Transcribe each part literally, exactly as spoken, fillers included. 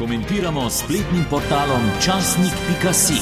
Komentiramo s spletnim portalom časnik pika si.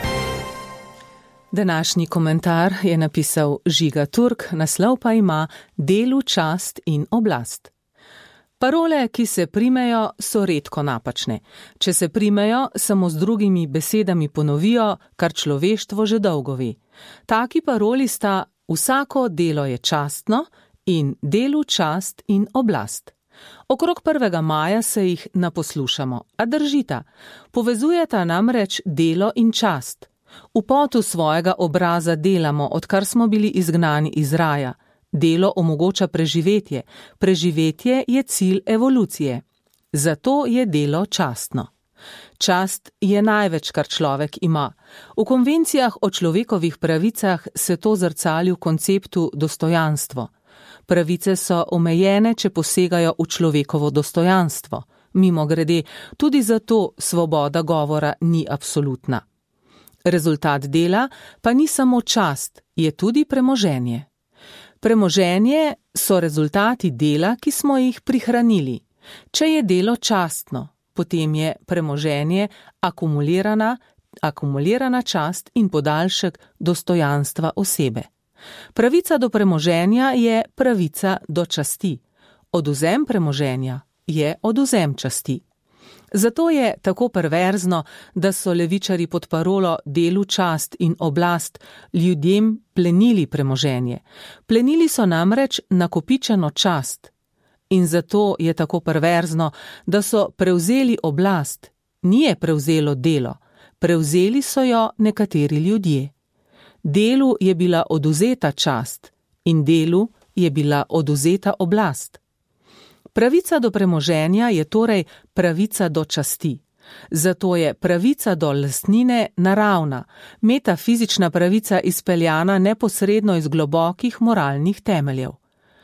Današnji komentar je napisal Žiga Turk, naslov pa ima Delu čast in oblast. Parole, ki se primejo, so redko napačne. Če se primejo, samo z drugimi besedami ponovijo, kar človeštvo že dolgo ve. Taki paroli sta vsako delo je častno in delu čast in oblast. Okrog prvega maja se jih naposlušamo, a držita. Povezujeta namreč delo in čast. V potu svojega obraza delamo, odkar smo bili izgnani iz raja. Delo omogoča preživetje. Preživetje je cilj evolucije. Zato je delo častno. Čast je največ, kar človek ima. V konvencijah o človekovih pravicah se to zrcali v konceptu dostojanstvo. Pravice so omejene, če posegajo v človekovo dostojanstvo. Mimogrede, tudi zato svoboda govora ni absolutna. Rezultat dela pa ni samo čast, je tudi premoženje. Premoženje so rezultati dela, ki smo jih prihranili. Če je delo častno, potem je premoženje akumulirana, akumulirana čast in podaljšek dostojanstva osebe. Pravica do premoženja je pravica do časti. Odvzem premoženja je odvzem časti. Zato je tako perverzno, da so levičarji pod parolo delu čast in oblast ljudem plenili premoženje. Plenili so namreč nakopičeno čast. In zato je tako perverzno, da so prevzeli oblast. Ni je prevzelo delo, prevzeli so jo nekateri ljudje. Delu je bila odvzeta čast in delu je bila odvzeta oblast. Pravica do premoženja je torej pravica do časti. Zato je pravica do lastnine naravna, metafizična pravica izpeljana neposredno iz globokih moralnih temeljev.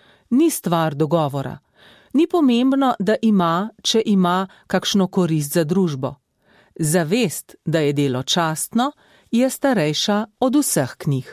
Ni stvar dogovora. Ni pomembno, da ima, če ima, kakšno korist za družbo. Zavest, da je delo častno, je starejša od vseh knjig.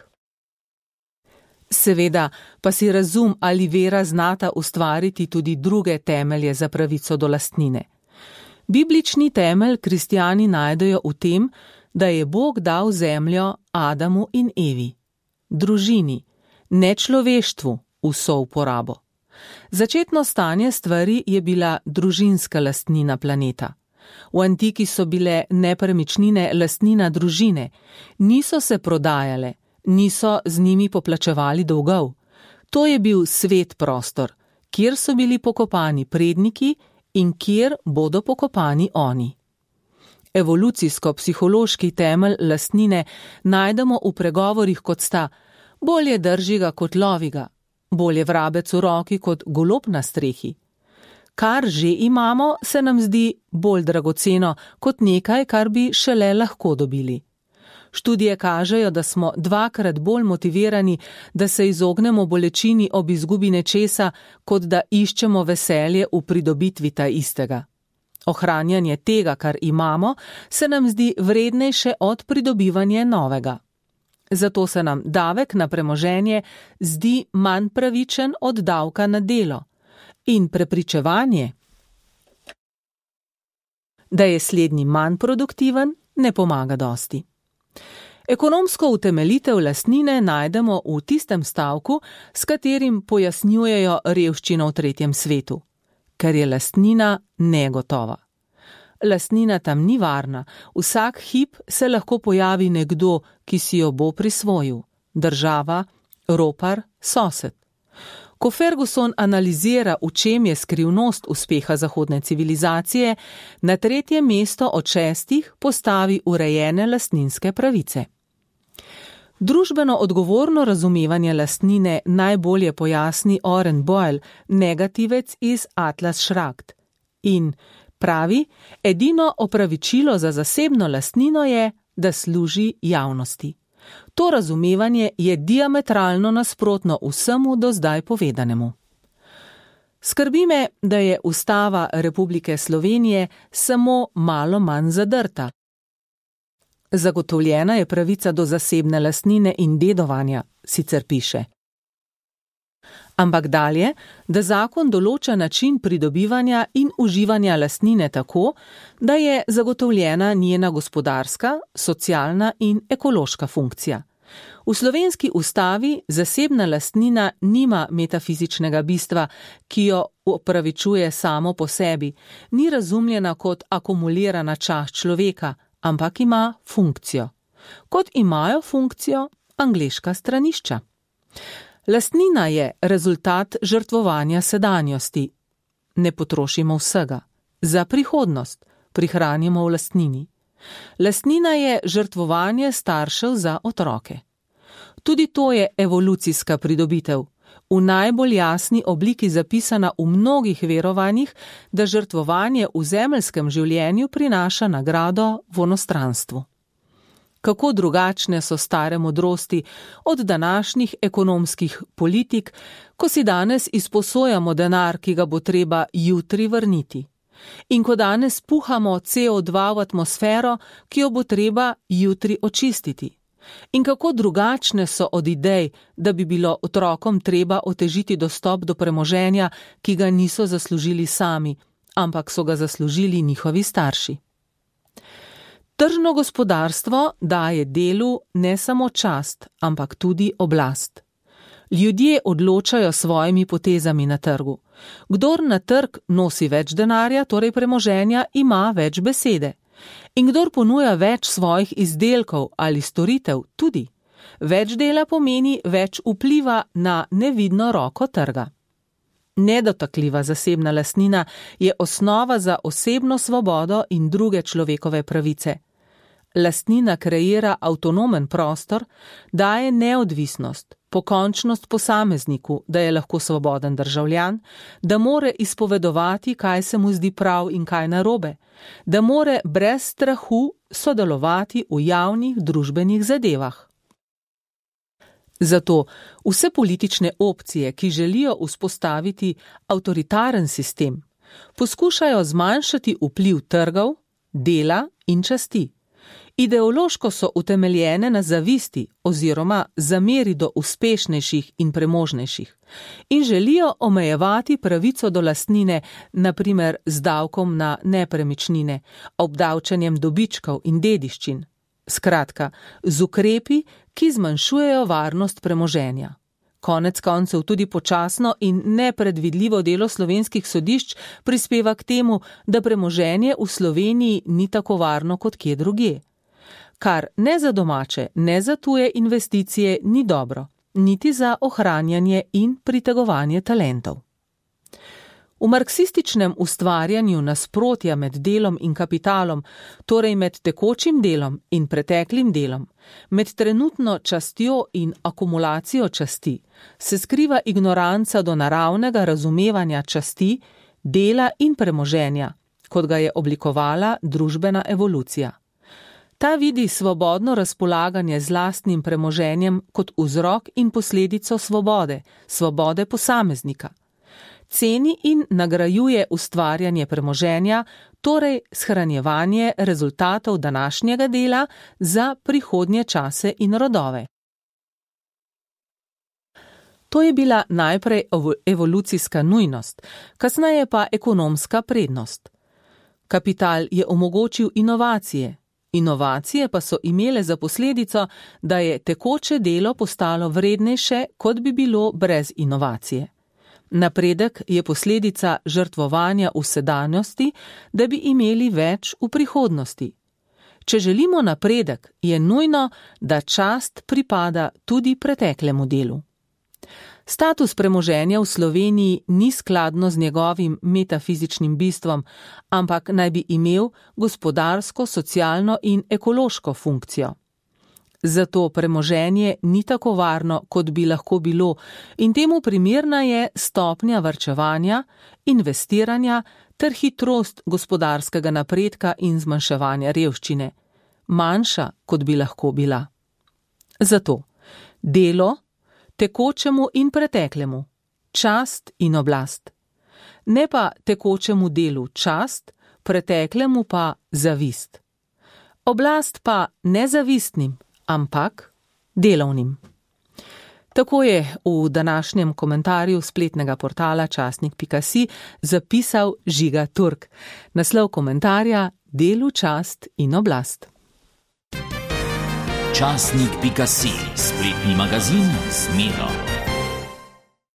Seveda pa si razum ali vera znata ustvariti tudi druge temelje za pravico do lastnine. Biblični temelj kristjani najdejo v tem, da je Bog dal zemljo Adamu in Evi, družini, ne človeštvu v souporabo. Začetno stanje stvari je bila družinska lastnina planeta. V antiki so bile nepremičnine lastnina družine, niso se prodajale, niso z njimi poplačevali dolgov. To je bil svet prostor, kjer so bili pokopani predniki in kjer bodo pokopani oni. Evolucijsko-psihološki temelj lastnine najdemo v pregovorih kot sta: bolje drži ga kot lovi ga, bolje vrabec v roki kot golob na strehi. Kar že imamo, se nam zdi bolj dragoceno kot nekaj, kar bi šele lahko dobili. Študije kažejo, da smo dvakrat bolj motivirani, da se izognemo bolečini ob izgubi nečesa, kot da iščemo veselje v pridobitvi ta istega. Ohranjanje tega, kar imamo, se nam zdi vrednejše od pridobivanja novega. Zato se nam davek na premoženje zdi manj pravičen od davka na delo. In prepričevanje, da je slednji manj produktiven, ne pomaga dosti. Ekonomsko utemeljitev lastnine najdemo v tistem stavku, s katerim pojasnjujejo revščino v tretjem svetu, ker je lastnina negotova. Lastnina tam ni varna, vsak hip se lahko pojavi nekdo, ki si jo bo prisvojil, država, ropar, sosed. Ko Ferguson analizira, v čem je skrivnost uspeha zahodne civilizacije, na tretje mesto od šestih postavi urejene lastninske pravice. Družbeno odgovorno razumevanje lastnine najbolje pojasni Oren Boyle, negativec iz Atlas Shrugged. In pravi, edino opravičilo za zasebno lastnino je, da služi javnosti. To razumevanje je diametralno nasprotno vsemu do zdaj povedanemu. Skrbi me, da je Ustava Republike Slovenije samo malo manj zadrta. Zagotovljena je pravica do zasebne lastnine in dedovanja, sicer piše. Ampak dalje, da zakon določa način pridobivanja in uživanja lastnine tako, da je zagotovljena njena gospodarska, socialna in ekološka funkcija. V slovenski ustavi zasebna lastnina nima metafizičnega bistva, ki jo opravičuje samo po sebi, ni razumljena kot akumulirana čast človeka, ampak ima funkcijo. Kot imajo funkcijo angleška stranišča. Lastnina je rezultat žrtvovanja sedanjosti. Ne potrošimo vsega. Za prihodnost prihranimo v lastnini. Lastnina je žrtvovanje staršev za otroke. Tudi to je evolucijska pridobitev, v najbolj jasni obliki zapisana v mnogih verovanjih, da žrtvovanje v zemeljskem življenju prinaša nagrado v onostranstvu. Kako drugačne so stare modrosti od današnjih ekonomskih politik, ko si danes izposojamo denar, ki ga bo treba jutri vrniti. In ko danes puhamo C O dva v atmosfero, ki jo bo treba jutri očistiti. In kako drugačne so od idej, da bi bilo otrokom treba otežiti dostop do premoženja, ki ga niso zaslužili sami, ampak so ga zaslužili njihovi starši. Tržno gospodarstvo daje delu ne samo čast, ampak tudi oblast. Ljudje odločajo svojimi potezami na trgu. Kdor na trg nosi več denarja, torej premoženja, ima več besede. In kdor ponuja več svojih izdelkov ali storitev, tudi. Več dela pomeni več vpliva na nevidno roko trga. Nedotakljiva zasebna lastnina je osnova za osebno svobodo in druge človekove pravice. Lastnina kreira avtonomen prostor, daje neodvisnost, pokončnost posamezniku, da je lahko svoboden državljan, da more izpovedovati, kaj se mu zdi prav in kaj narobe, da more brez strahu sodelovati v javnih družbenih zadevah. Zato vse politične opcije, ki želijo vzpostaviti avtoritaren sistem, poskušajo zmanjšati vpliv trgov, dela in časti. Ideološko so utemeljene na zavisti oziroma zameri do uspešnejših in premožnejših in želijo omejevati pravico do lastnine, na primer z davkom na nepremičnine, obdavčenjem dobičkov in dediščin. Skratka, z ukrepi, ki zmanjšujejo varnost premoženja. Konec koncev tudi počasno in nepredvidljivo delo slovenskih sodišč prispeva k temu, da premoženje v Sloveniji ni tako varno kot kje drugje. Kar ne za domače, ne za tuje investicije ni dobro, niti za ohranjanje in pritegovanje talentov. V marksističnem ustvarjanju nasprotja med delom in kapitalom, torej med tekočim delom in preteklim delom, med trenutno častjo in akumulacijo časti, se skriva ignoranca do naravnega razumevanja časti, dela in premoženja, kot ga je oblikovala družbena evolucija. Ta vidi svobodno razpolaganje z lastnim premoženjem kot vzrok in posledico svobode, svobode posameznika. Ceni in nagrajuje ustvarjanje premoženja, torej shranjevanje rezultatov današnjega dela za prihodnje čase in rodove. To je bila najprej evolucijska nujnost, kasneje pa ekonomska prednost. Kapital je omogočil inovacije. Inovacije pa so imele za posledico, da je tekoče delo postalo vrednejše, kot bi bilo brez inovacije. Napredek je posledica žrtvovanja v sedanjosti, da bi imeli več v prihodnosti. Če želimo napredek, je nujno, da čast pripada tudi preteklemu delu. Status premoženja v Sloveniji ni skladno z njegovim metafizičnim bistvom, ampak naj bi imel gospodarsko, socialno in ekološko funkcijo. Zato premoženje ni tako varno, kot bi lahko bilo, in temu primerna je stopnja varčevanja, investiranja ter hitrost gospodarskega napredka in zmanjševanja revščine, manjša, kot bi lahko bila. Zato delo tekočemu in preteklemu, čast in oblast. Ne pa tekočemu delu čast, preteklemu pa zavist. Oblast pa nezavistnim, ampak delovnim. Tako je v današnjem komentarju spletnega portala časnik pika si zapisal Žiga Turk. Naslov komentarja: Delu čast in oblast. časnik pika si, spletni magazin z Miro.